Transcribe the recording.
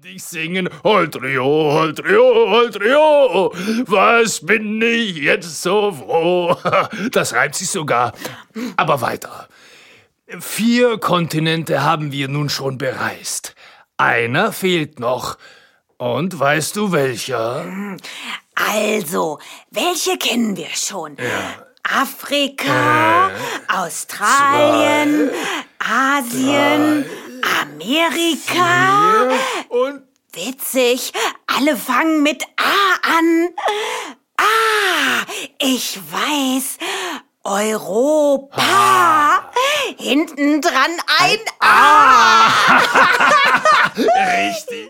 Ich singen, Holdrio, Holdrio, Holdrio, was bin ich jetzt so froh. Das reimt sich sogar. Aber weiter. 4 Kontinente haben wir nun schon bereist. Einer fehlt noch. Und weißt du welcher? Also, welche kennen wir schon? Ja. Afrika, Australien, 2, Asien, 3, Amerika. 4 und... Witzig, alle fangen mit A an. Ich weiß. Europa. Hinten dran ein A. Richtig.